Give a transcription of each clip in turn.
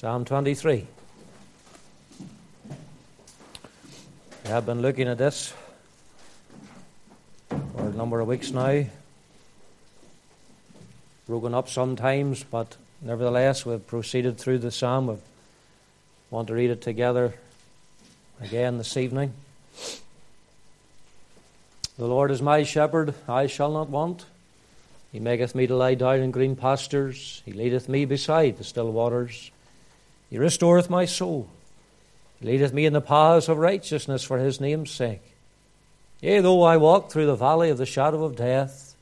Psalm 23. We have been looking at this for a number of weeks now. Broken up sometimes, but nevertheless we've proceeded through the psalm. We want to read it together again this evening. The Lord is my shepherd, I shall not want. He maketh me to lie down in green pastures. He leadeth me beside the still waters. He restoreth my soul. He leadeth me in the paths of righteousness for his name's sake. Yea, though I walk through the valley of the shadow of death,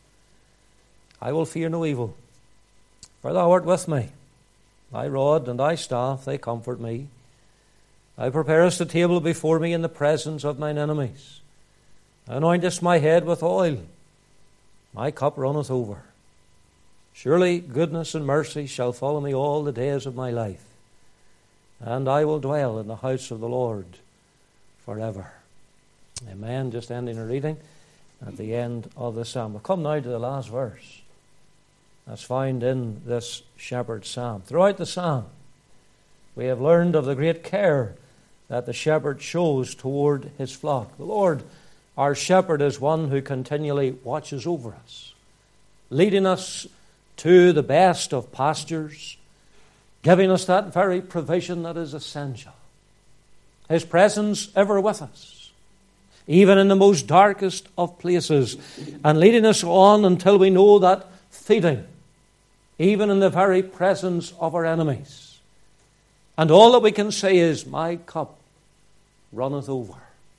I will fear no evil, for thou art with me. Thy rod and thy staff, they comfort me. Thou preparest a table before me in the presence of mine enemies. Thou anointest my head with oil. My cup runneth over. Surely goodness and mercy shall follow me all the days of my life, and I will dwell in the house of the Lord forever. Amen. Just ending a reading at the end of the psalm. We'll come now to the last verse that's found in this shepherd's psalm. Throughout the psalm, we have learned of the great care that the shepherd shows toward his flock. The Lord, our shepherd, is one who continually watches over us, leading us to the best of pastures, giving us that very provision that is essential. His presence ever with us, even in the most darkest of places, and leading us on until we know that feeding, even in the very presence of our enemies. And all that we can say is, my cup runneth over.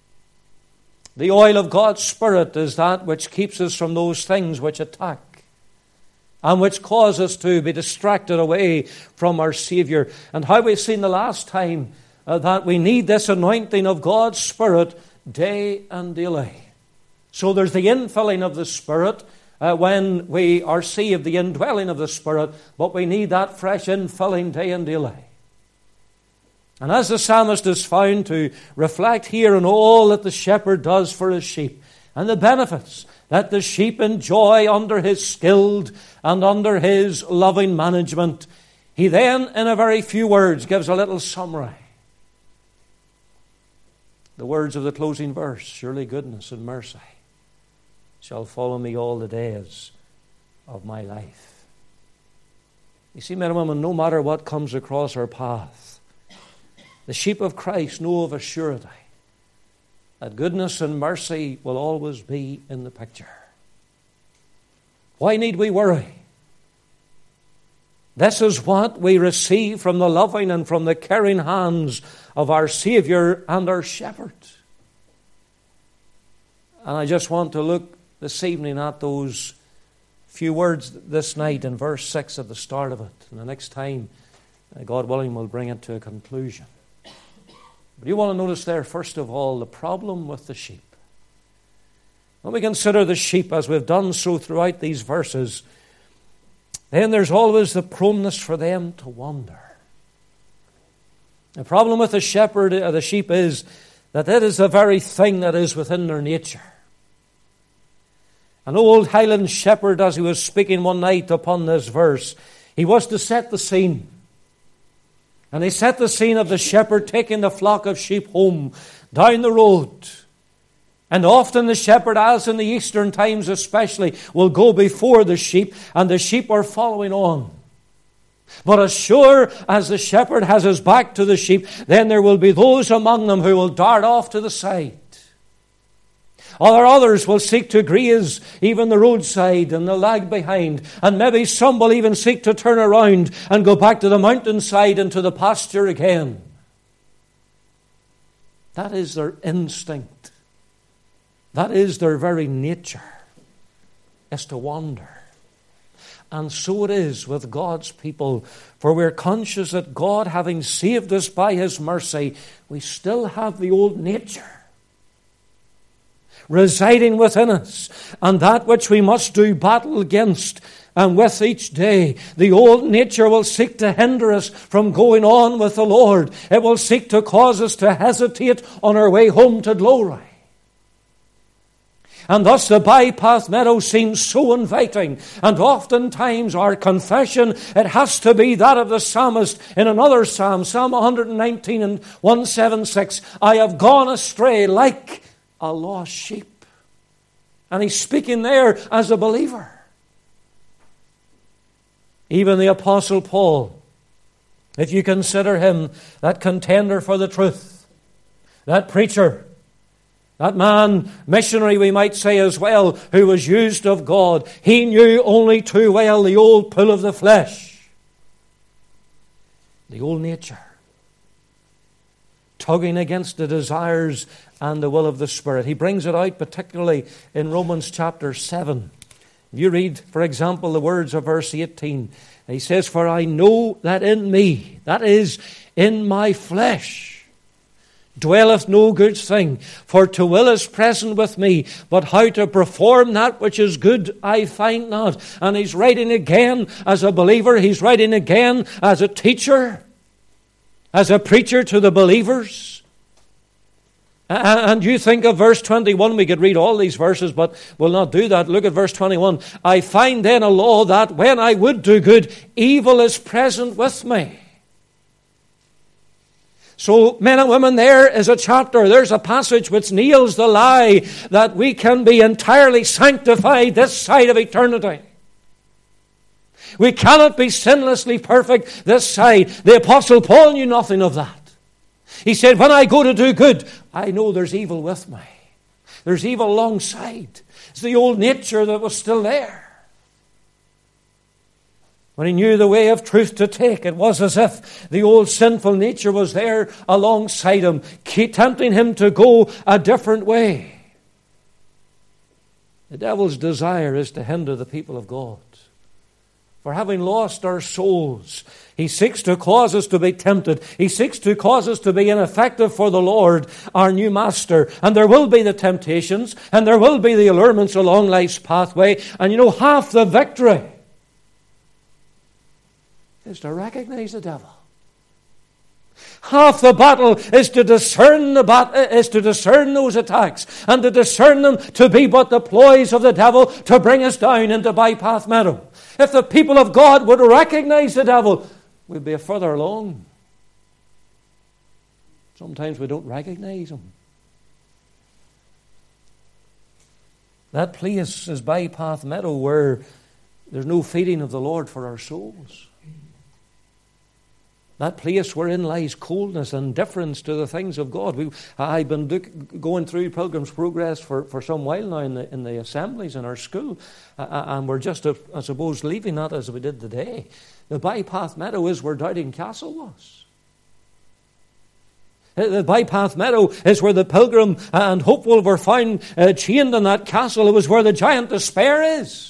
The oil of God's Spirit is that which keeps us from those things which attack and which cause us to be distracted away from our Savior. And how we've seen the last time that we need this anointing of God's Spirit day and daily. So there's the infilling of the Spirit when we are saved, the indwelling of the Spirit, but we need that fresh infilling day and daily. And as the psalmist is found to reflect here on all that the shepherd does for his sheep and the benefits that the sheep enjoy under his skilled and under his loving management, he then, in a very few words, gives a little summary. The words of the closing verse, surely goodness and mercy shall follow me all the days of my life. You see, men and women, no matter what comes across our path, the sheep of Christ know of a surety that goodness and mercy will always be in the picture. Why need we worry? This is what we receive from the loving and from the caring hands of our Savior and our Shepherd. And I just want to look this evening at those few words this night in verse 6 at the start of it. And the next time, God willing, we'll bring it to a conclusion. But you want to notice there, first of all, the problem with the sheep. When we consider the sheep, as we've done so throughout these verses, then there's always the proneness for them to wander. The problem with the sheep is that it is the very thing that is within their nature. An old Highland shepherd, as he was speaking one night upon this verse, he was to set the scene. And he set the scene of the shepherd taking the flock of sheep home down the road. And often the shepherd, as in the Eastern times especially, will go before the sheep, and the sheep are following on. But as sure as the shepherd has his back to the sheep, then there will be those among them who will dart off to the side. Others will seek to graze even the roadside and they'll lag behind. And maybe some will even seek to turn around and go back to the mountainside and to the pasture again. That is their instinct. That is their very nature, is to wander. And so it is with God's people, for we're conscious that God, having saved us by His mercy, we still have the old nature residing within us, and that which we must do battle against. And with each day, the old nature will seek to hinder us from going on with the Lord. It will seek to cause us to hesitate on our way home to glory. And thus the bypath meadow seems so inviting. And oftentimes our confession, it has to be that of the psalmist in another psalm, Psalm 119 and 176. I have gone astray like a lost sheep. And he's speaking there as a believer. Even the Apostle Paul, if you consider him that contender for the truth, that preacher, that man, missionary we might say as well, who was used of God, he knew only too well the old pull of the flesh, the old nature, tugging against the desires and the will of the Spirit. He brings it out particularly in Romans chapter 7. You read, for example, the words of verse 18. He says, for I know that in me, that is, in my flesh, dwelleth no good thing, for to will is present with me, but how to perform that which is good I find not. And he's writing again as a believer, he's writing again as a teacher, as a preacher to the believers. And you think of verse 21, we could read all these verses, but we'll not do that. Look at verse 21. I find then a law that when I would do good, evil is present with me. So, men and women, there is a chapter, there's a passage which nails the lie that we can be entirely sanctified this side of eternity. We cannot be sinlessly perfect this side. The Apostle Paul knew nothing of that. He said, when I go to do good, I know there's evil with me. There's evil alongside. It's the old nature that was still there. When he knew the way of truth to take, it was as if the old sinful nature was there alongside him, tempting him to go a different way. The devil's desire is to hinder the people of God. For having lost our souls, he seeks to cause us to be tempted. He seeks to cause us to be ineffective for the Lord, our new master. And there will be the temptations, and there will be the allurements along life's pathway. And you know, half the victory is to recognize the devil. Half the battle is to discern those attacks, and to discern them to be but the ploys of the devil to bring us down into bypath meadow. If the people of God would recognize the devil, we'd be further along. Sometimes we don't recognize him. That place is bypath meadow where there's no feeding of the Lord for our souls. That place wherein lies coldness and indifference to the things of God. I've been going through Pilgrim's Progress for some while now in the assemblies in our school. And we're just, I suppose, leaving that as we did today. The bypath meadow is where Doubting Castle was. The bypath meadow is where the pilgrim and hopeful were found chained in that castle. It was where the giant despair is.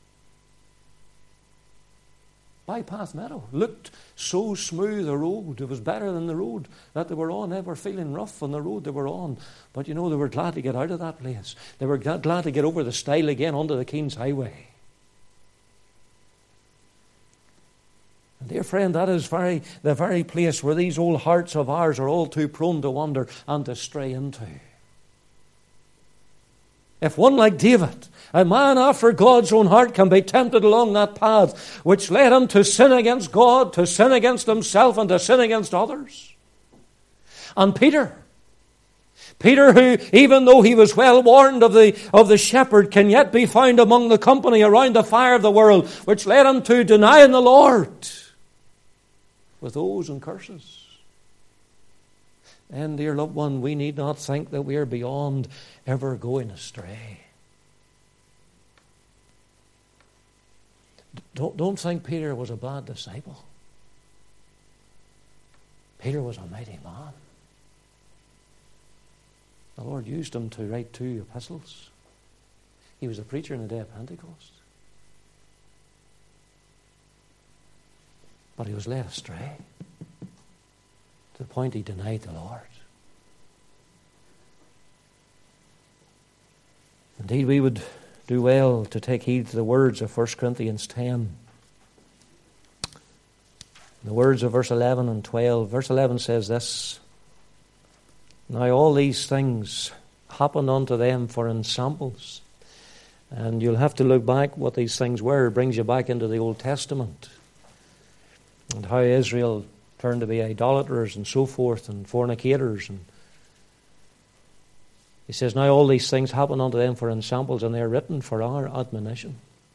Bypath meadow looked so smooth a road. It was better than the road that they were on. They were feeling rough on the road they were on. But you know, they were glad to get out of that place. They were glad to get over the stile again onto the King's Highway. And dear friend, that is the very place where these old hearts of ours are all too prone to wander and to stray into. If one like David, a man after God's own heart, can be tempted along that path which led him to sin against God, to sin against himself, and to sin against others. And Peter who, even though he was well warned of the shepherd, can yet be found among the company around the fire of the world, which led him to denying the Lord with oaths and curses. And dear loved one, we need not think that we are beyond ever going astray. Don't think Peter was a bad disciple. Peter was a mighty man. The Lord used him to write 2 epistles. He was a preacher in the day of Pentecost. But he was led astray to the point he denied the Lord. Indeed, we would do well to take heed to the words of 1 Corinthians 10. The words of verse 11 and 12. Verse 11 says this: Now all these things happened unto them for ensamples. And you'll have to look back what these things were. It brings you back into the Old Testament. And how Israel turned to be idolaters and so forth, and fornicators. And he says, now all these things happen unto them for ensamples, and they are written for our admonition.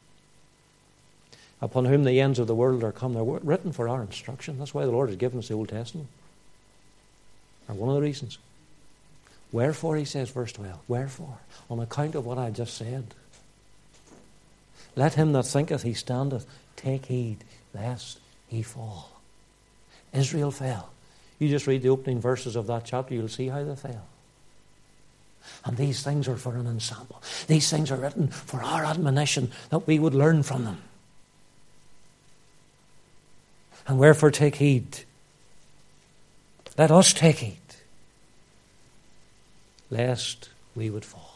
Upon whom the ends of the world are come. They're written for our instruction. That's why the Lord has given us the Old Testament. And one of the reasons. Wherefore, he says, verse 12, wherefore, on account of what I just said, let him that thinketh he standeth take heed lest he fall. Israel fell. You just read the opening verses of that chapter, you'll see how they fell. And these things are for an ensample. These things are written for our admonition, that we would learn from them. And wherefore take heed. Let us take heed, lest we would fall.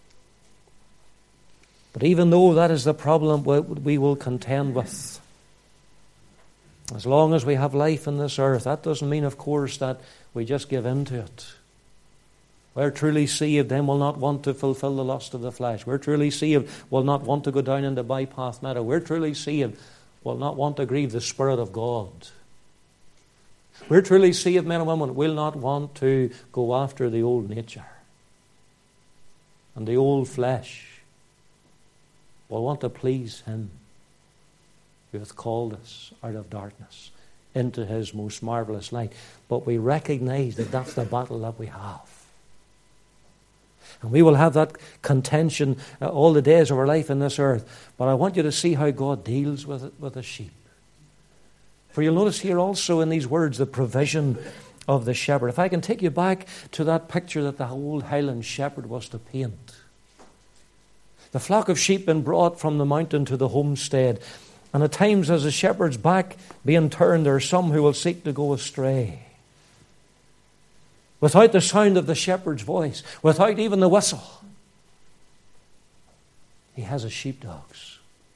But even though that is the problem we will contend with, as long as we have life in this earth, that doesn't mean, of course, that we just give in to it. We're truly saved, then will not want to fulfill the lust of the flesh. We're truly saved, will not want to go down into bypath meadow. We're truly saved, will not want to grieve the Spirit of God. We're truly saved, men and women, will not want to go after the old nature and the old flesh. Will want to please him who hath called us out of darkness into his most marvelous light. But we recognize that that's the battle that we have. And we will have that contention all the days of our life in this earth. But I want you to see how God deals with it, with the sheep. For you'll notice here also in these words the provision of the shepherd. If I can take you back to that picture that the old Highland shepherd was to paint. The flock of sheep been brought from the mountain to the homestead. And at times as the shepherd's back being turned, there are some who will seek to go astray. Without the sound of the shepherd's voice, without even the whistle. He has his sheepdogs.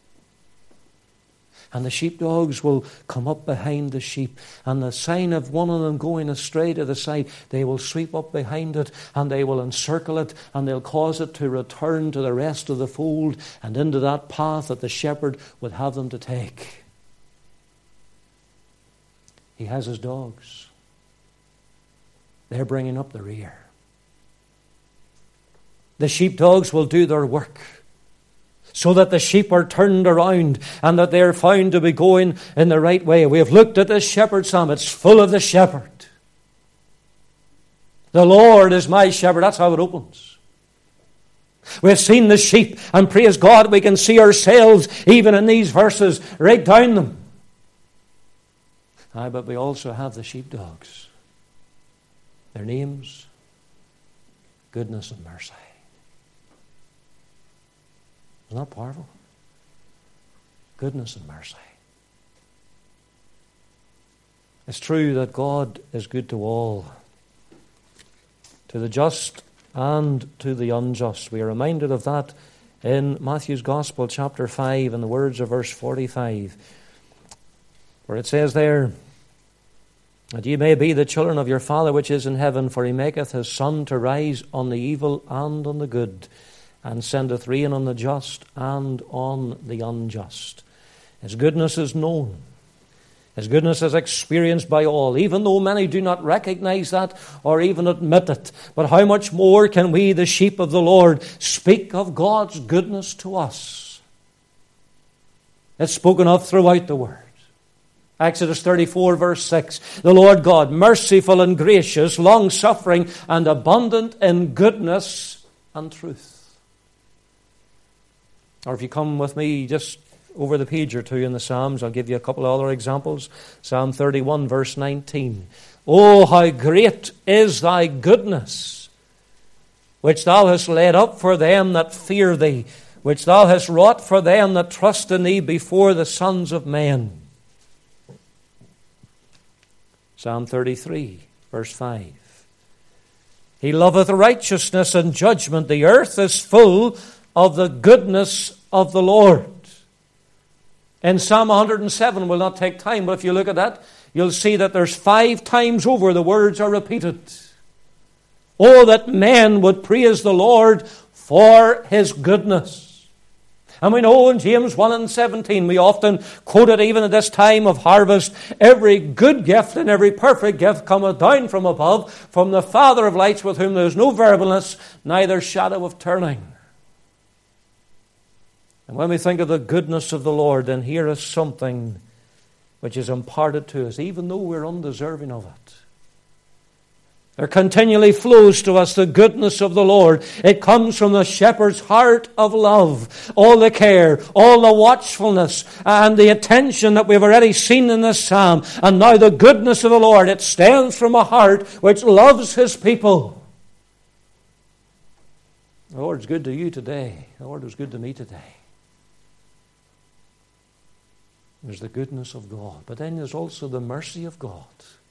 And the sheepdogs will come up behind the sheep. And the sign of one of them going astray to the side, they will sweep up behind it and they will encircle it and they'll cause it to return to the rest of the fold and into that path that the shepherd would have them to take. He has his dogs. They're bringing up the rear. The sheepdogs will do their work so that the sheep are turned around and that they are found to be going in the right way. We have looked at this shepherd psalm. It's full of the shepherd. The Lord is my shepherd. That's how it opens. We've seen the sheep, and praise God, we can see ourselves even in these verses, right down them. But we also have the sheepdogs. Their names, goodness and mercy. Isn't that powerful? Goodness and mercy. It's true that God is good to all, to the just and to the unjust. We are reminded of that in Matthew's Gospel, chapter 5, in the words of verse 45, where it says there, that ye may be the children of your Father which is in heaven, for he maketh his sun to rise on the evil and on the good, and sendeth rain on the just and on the unjust. His goodness is known. His goodness is experienced by all, even though many do not recognize that or even admit it. But how much more can we, the sheep of the Lord, speak of God's goodness to us? It's spoken of throughout the Word. Exodus 34, verse 6. The Lord God, merciful and gracious, long-suffering and abundant in goodness and truth. Or if you come with me just over the page or two in the Psalms, I'll give you a couple of other examples. Psalm 31, verse 19. Oh, how great is thy goodness, which thou hast laid up for them that fear thee, which thou hast wrought for them that trust in thee before the sons of men. Psalm 33, verse 5. He loveth righteousness and judgment. The earth is full of the goodness of the Lord. In Psalm 107, we'll not take time, but if you look at that, you'll see that there's 5 times over the words are repeated. Oh, that men would praise the Lord for His goodness. And we know in James 1:17, we often quote it even at this time of harvest, every good gift and every perfect gift cometh down from above, from the Father of lights, with whom there is no variableness, neither shadow of turning. And when we think of the goodness of the Lord, then here is something which is imparted to us, even though we're undeserving of it. There continually flows to us the goodness of the Lord. It comes from the shepherd's heart of love. All the care, all the watchfulness, and the attention that we've already seen in this psalm. And now the goodness of the Lord. It stems from a heart which loves His people. The Lord's good to you today. The Lord was good to me today. There's the goodness of God. But then there's also the mercy of God.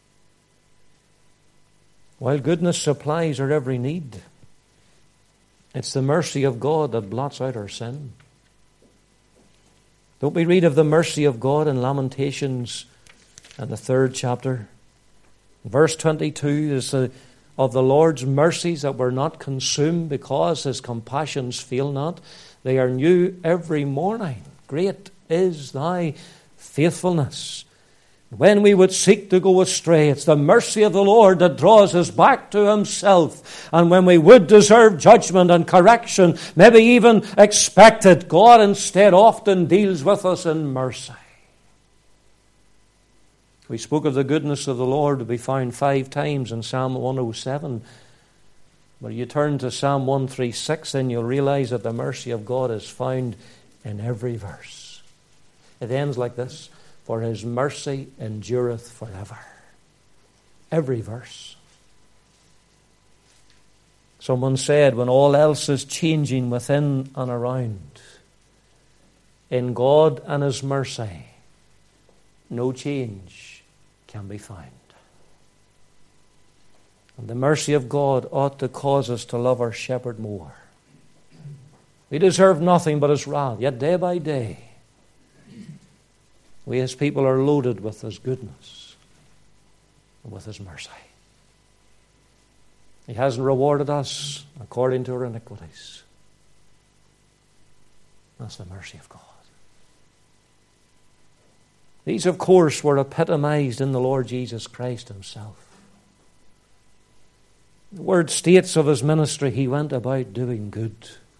While goodness supplies our every need, it's the mercy of God that blots out our sin. Don't we read of the mercy of God in Lamentations in the 3rd chapter? Verse 22 is of the Lord's mercies that were not consumed, because His compassions fail not. They are new every morning. Great is Thy faithfulness. When we would seek to go astray, it's the mercy of the Lord that draws us back to Himself. And when we would deserve judgment and correction, maybe even expect it, God instead often deals with us in mercy. We spoke of the goodness of the Lord to be found 5 times in Psalm 107. But you turn to Psalm 136, then you'll realize that the mercy of God is found in every verse. It ends like this: for His mercy endureth forever. Every verse. Someone said, when all else is changing within and around, in God and His mercy, no change can be found. And the mercy of God ought to cause us to love our shepherd more. We deserve nothing but His wrath, yet day by day, we as people are loaded with His goodness and with His mercy. He hasn't rewarded us according to our iniquities. That's the mercy of God. These, of course, were epitomized in the Lord Jesus Christ Himself. The word states of His ministry, He went about doing good.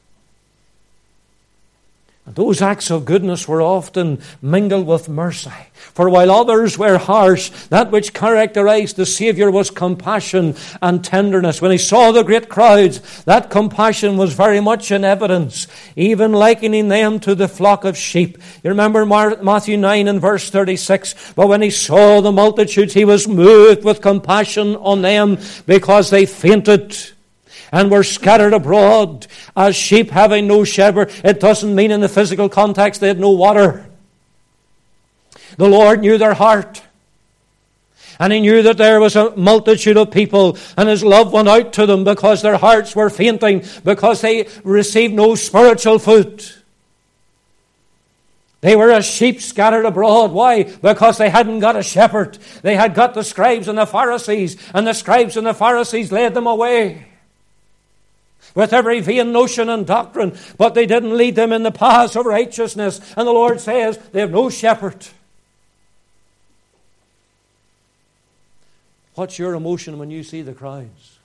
And those acts of goodness were often mingled with mercy. For while others were harsh, that which characterized the Saviour was compassion and tenderness. When He saw the great crowds, that compassion was very much in evidence, even likening them to the flock of sheep. You remember Matthew 9 and verse 36. But when He saw the multitudes, He was moved with compassion on them, because they fainted and were scattered abroad as sheep having no shepherd. It doesn't mean in the physical context they had no water. The Lord knew their heart. And He knew that there was a multitude of people, and His love went out to them because their hearts were fainting, because they received no spiritual food. They were as sheep scattered abroad. Why? Because they hadn't got a shepherd. They had got the scribes and the Pharisees, and the scribes and the Pharisees led them away with every vain notion and doctrine, but they didn't lead them in the paths of righteousness. And the Lord says they have no shepherd. What's your emotion when you see the crowds?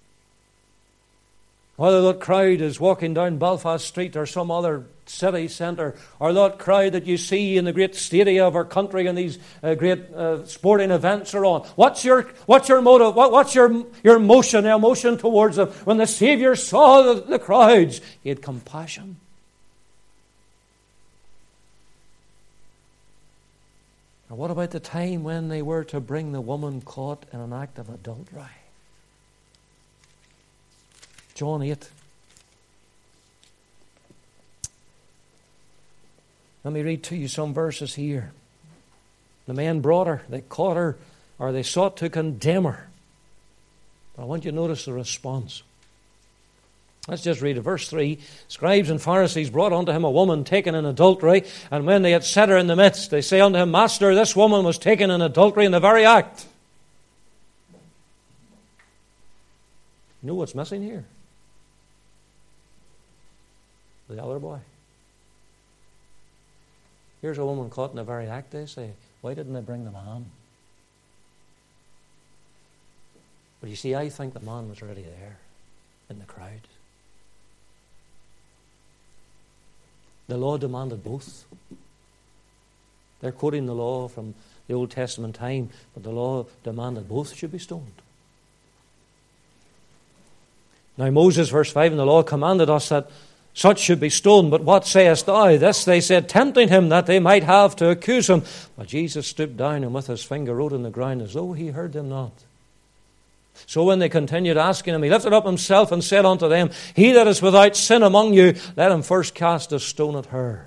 Whether that crowd is walking down Belfast Street or some other city centre, or that crowd that you see in the great stadia of our country and these great sporting events are on. What's your motive? What's your emotion towards them? When the Saviour saw the crowds, He had compassion. And what about the time when they were to bring the woman caught in an act of adultery? John 8. Let me read to you some verses here. The men brought her, they caught her, or they sought to condemn her. But I want you to notice the response. Let's just read it. Verse 3. Scribes and Pharisees brought unto Him a woman taken in adultery, and when they had set her in the midst, they say unto Him, Master, this woman was taken in adultery in the very act. You know what's missing here? The other boy. Here's a woman caught in the very act, they say. Why didn't they bring the man? But you see, I think the man was already there in the crowd. The law demanded both. They're quoting the law from the Old Testament time, but the law demanded both should be stoned. Now Moses, verse 5, in the law commanded us that such should be stoned. But what sayest thou? This they said, tempting him that they might have to accuse him. But Jesus stooped down and with his finger wrote on the ground as though he heard them not. So when they continued asking him, he lifted up himself and said unto them, He that is without sin among you, let him first cast a stone at her.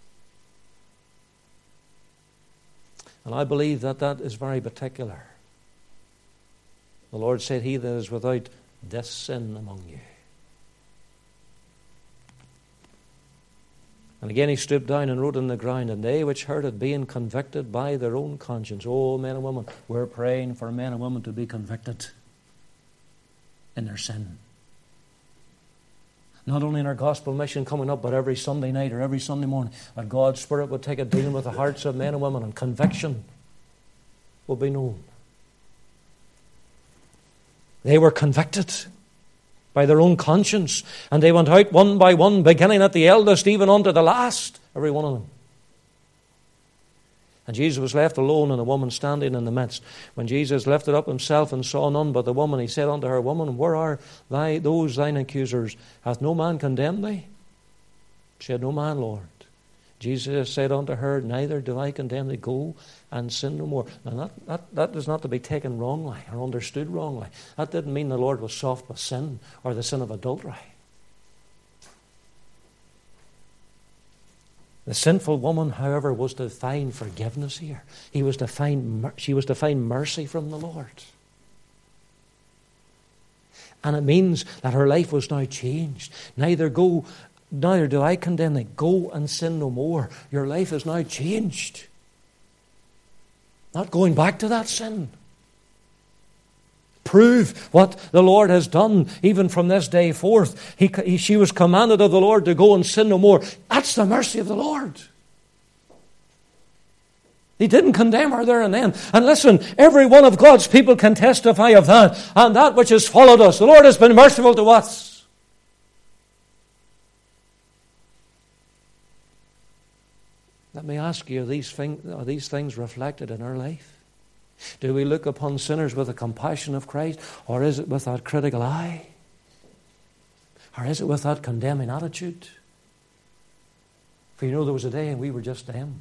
And I believe that that is very particular. The Lord said, He that is without this sin among you. And again he stooped down and wrote on the ground, and they which heard it being convicted by their own conscience. Oh, men and women, we're praying for men and women to be convicted in their sin. Not only in our gospel mission coming up, but every Sunday night or every Sunday morning, that God's Spirit would take a dealing with the hearts of men and women, and conviction will be known. They were convicted by their own conscience, and they went out one by one, beginning at the eldest, even unto the last, every one of them. And Jesus was left alone, and a woman standing in the midst. When Jesus lifted up himself and saw none but the woman, he said unto her, Woman, where are those thine accusers? Hath no man condemned thee? She said, No man, Lord. Jesus said unto her, Neither do I condemn thee. Go and sin no more. Now that is not to be taken wrongly or understood wrongly. That didn't mean the Lord was soft with sin or the sin of adultery. The sinful woman, however, was to find forgiveness here. She was to find mercy from the Lord. And it means that her life was now changed. Neither do I condemn thee. Go and sin no more. Your life is now changed. Not going back to that sin. Prove what the Lord has done even from this day forth. She was commanded of the Lord to go and sin no more. That's the mercy of the Lord. He didn't condemn her there and then. And listen, every one of God's people can testify of that. And that which has followed us. The Lord has been merciful to us. Let me ask you, are these things reflected in our life? Do we look upon sinners with the compassion of Christ, or is it with that critical eye? Or is it with that condemning attitude? For you know, there was a day and we were just them.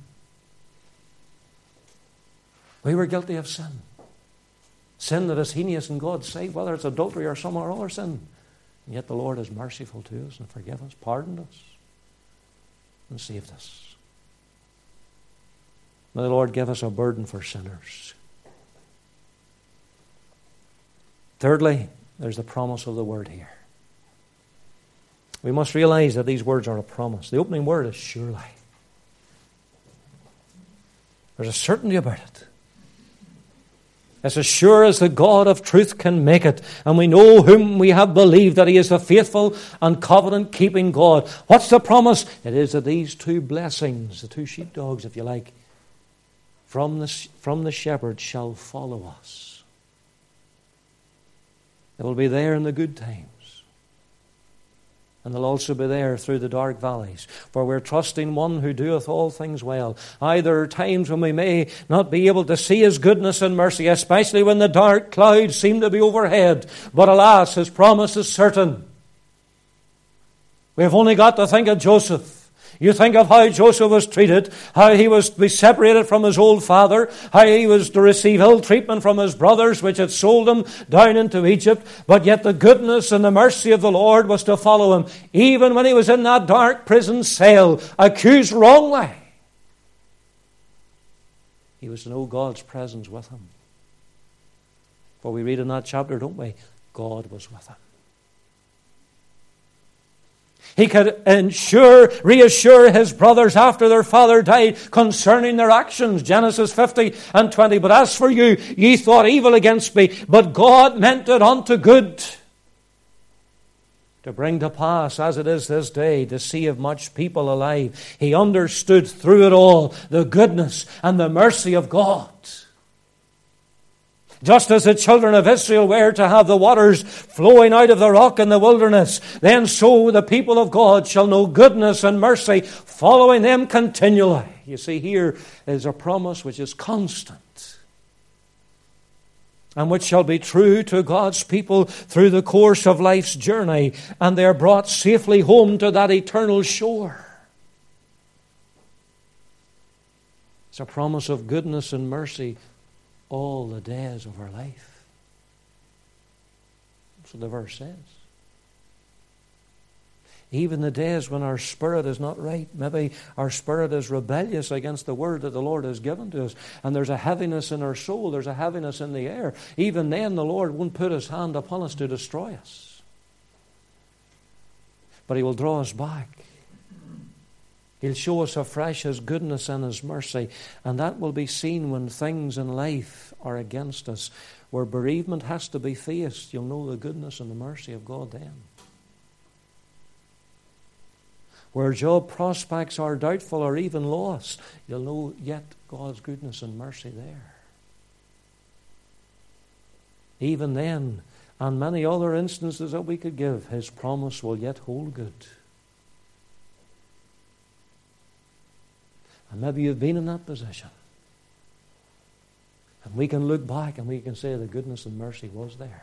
We were guilty of sin. Sin that is heinous in God's sight, whether it's adultery or some other sin. And yet the Lord is merciful to us and forgiven us, pardoned us, and saved us. May the Lord give us a burden for sinners. Thirdly, there's the promise of the word here. We must realize that these words are a promise. The opening word is surely. There's a certainty about it. It's as sure as the God of truth can make it. And we know whom we have believed, that he is a faithful and covenant-keeping God. What's the promise? It is that these two blessings, the two sheepdogs, if you like, from the shepherd shall follow us. They will be there in the good times. And they'll also be there through the dark valleys. For we're trusting one who doeth all things well. Aye, there are times when we may not be able to see his goodness and mercy, especially when the dark clouds seem to be overhead. But alas, his promise is certain. We've only got to think of Joseph. You think of how Joseph was treated, how he was to be separated from his old father, how he was to receive ill treatment from his brothers, which had sold him down into Egypt. But yet the goodness and the mercy of the Lord was to follow him, even when he was in that dark prison cell, accused wrongly. He was to know God's presence with him. For we read in that chapter, don't we? God was with him. He could reassure his brothers after their father died concerning their actions. Genesis 50 and 20. But as for you, ye thought evil against me, but God meant it unto good. to bring to pass, as it is this day, to save much people alive. He understood through it all the goodness and the mercy of God. Just as the children of Israel were to have the waters flowing out of the rock in the wilderness, then so the people of God shall know goodness and mercy following them continually. You see, here is a promise which is constant and which shall be true to God's people through the course of life's journey, and they are brought safely home to that eternal shore. It's a promise of goodness and mercy all the days of our life. That's what the verse says. Even the days when our spirit is not right, maybe our spirit is rebellious against the word that the Lord has given to us, and there's a heaviness in our soul, there's a heaviness in the air. Even then the Lord won't put his hand upon us to destroy us. But he will draw us back. He'll show us afresh his goodness and his mercy, and that will be seen when things in life are against us. Where bereavement has to be faced, you'll know the goodness and the mercy of God then. Where job prospects are doubtful or even lost, you'll know yet God's goodness and mercy there. Even then, and many other instances that we could give, his promise will yet hold good. And maybe you've been in that position. And we can look back and we can say the goodness and mercy was there.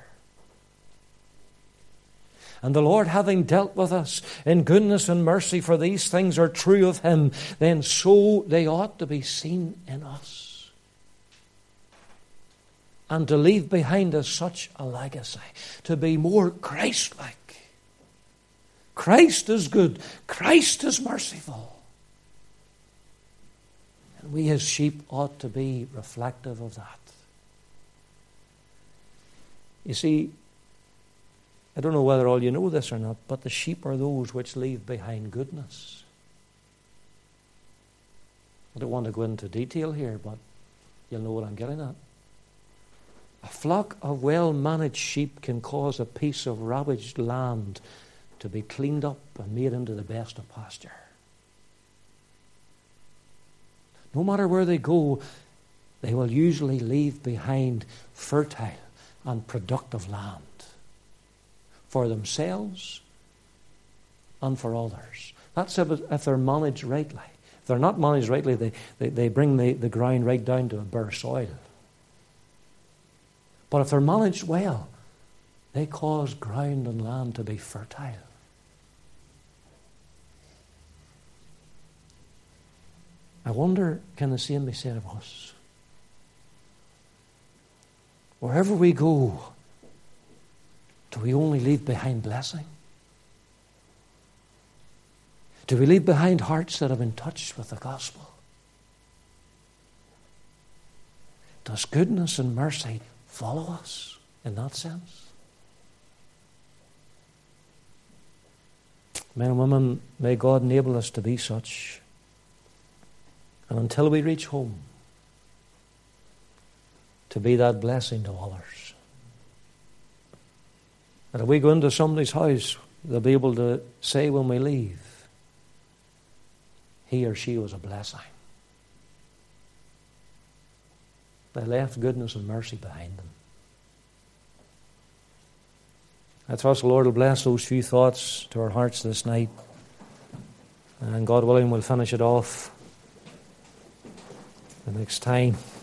And the Lord, having dealt with us in goodness and mercy, for these things are true of him, then so they ought to be seen in us. And to leave behind us such a legacy, to be more Christ-like. Christ is good. Christ is merciful. And we as sheep ought to be reflective of that. You see, I don't know whether all you know this or not, but the sheep are those which leave behind goodness. I don't want to go into detail here, but you'll know what I'm getting at. A flock of well-managed sheep can cause a piece of ravaged land to be cleaned up and made into the best of pasture. No matter where they go, they will usually leave behind fertile and productive land for themselves and for others. That's if they're managed rightly. If they're not managed rightly, they bring the ground right down to a bare soil. But if they're managed well, they cause ground and land to be fertile. I wonder, can the same be said of us? Wherever we go, do we only leave behind blessing? Do we leave behind hearts that have been touched with the gospel? Does goodness and mercy follow us in that sense? Men and women, may God enable us to be such. And until we reach home, to be that blessing to others. That if we go into somebody's house, they'll be able to say when we leave, he or she was a blessing. They left goodness and mercy behind them. I trust the Lord will bless those few thoughts to our hearts this night. And God willing, we'll finish it off the next time.